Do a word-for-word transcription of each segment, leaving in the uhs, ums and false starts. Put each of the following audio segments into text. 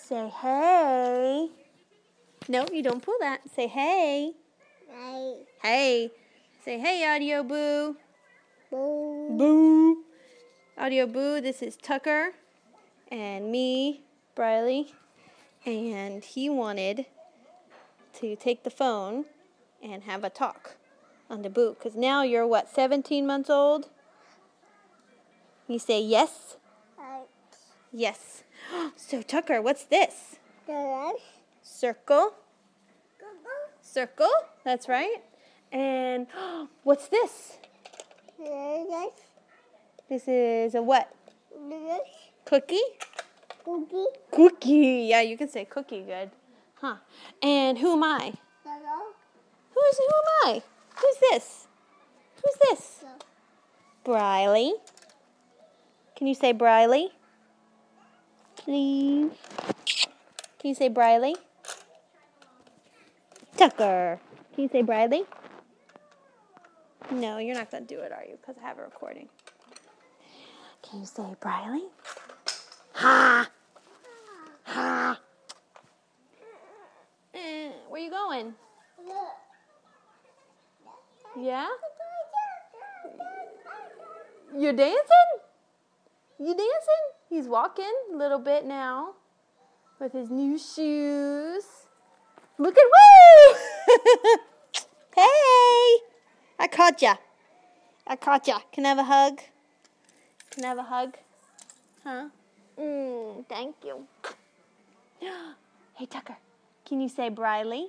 Say hey. No, you don't pull that. Say hey. Hey. Hey. Say hey, Audio Boo. Boo. Boo. Audio Boo, this is Tucker and me, Briley. And he wanted to take the phone and have a talk on the Boo. Because now you're, what, seventeen months old? You say yes? Right. Yes. So, Tucker, what's this? The Circle. Circle. That's right. And what's this? This. This is a what? This. Cookie? Cookie. Cookie. Yeah, you can say cookie good. Huh. And who am I? Hello. Who's who am I? Who's this? Who's this? Briley. Can you say Briley? Please. Can you say Briley? Tucker. Can you say Briley? No, you're not going to do it, are you? Because I have a recording. Can you say Briley? Ha! Ha! Eh, where you going? Yeah? You're dancing? You dancing? He's walking a little bit now with his new shoes. Look at woo! Hey! I caught ya. I caught ya. Can I have a hug? Can I have a hug? Huh? Mm, thank you. Hey, Tucker. Can you say Briley?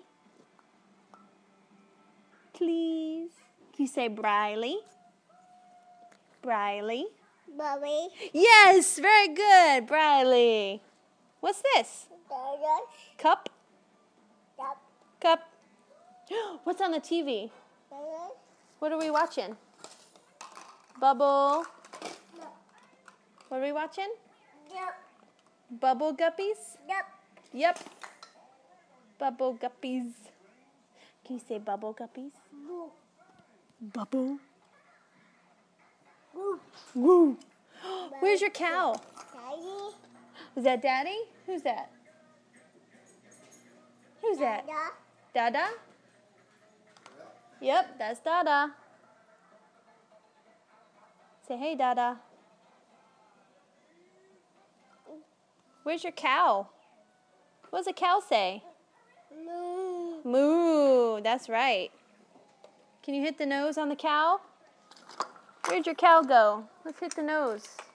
Please. Can you say Briley? Briley. Bobby. Yes, very good, Briley. What's this? Cup? Yep. Cup. What's on the T V? What are we watching? Bubble. What are we watching? Yep. Bubble Guppies? Yep. Yep. Bubble Guppies. Can you say Bubble Guppies? Boo. Bubble. Boo. Woo. Where's your cow? Daddy. Is that Daddy? Who's that? Who's that? Dada. Dada? Yep, that's Dada. Say hey, Dada. Where's your cow? What does a cow say? Moo. Moo. That's right. Can you hit the nose on the cow? Where'd your cow go? Let's hit the nose.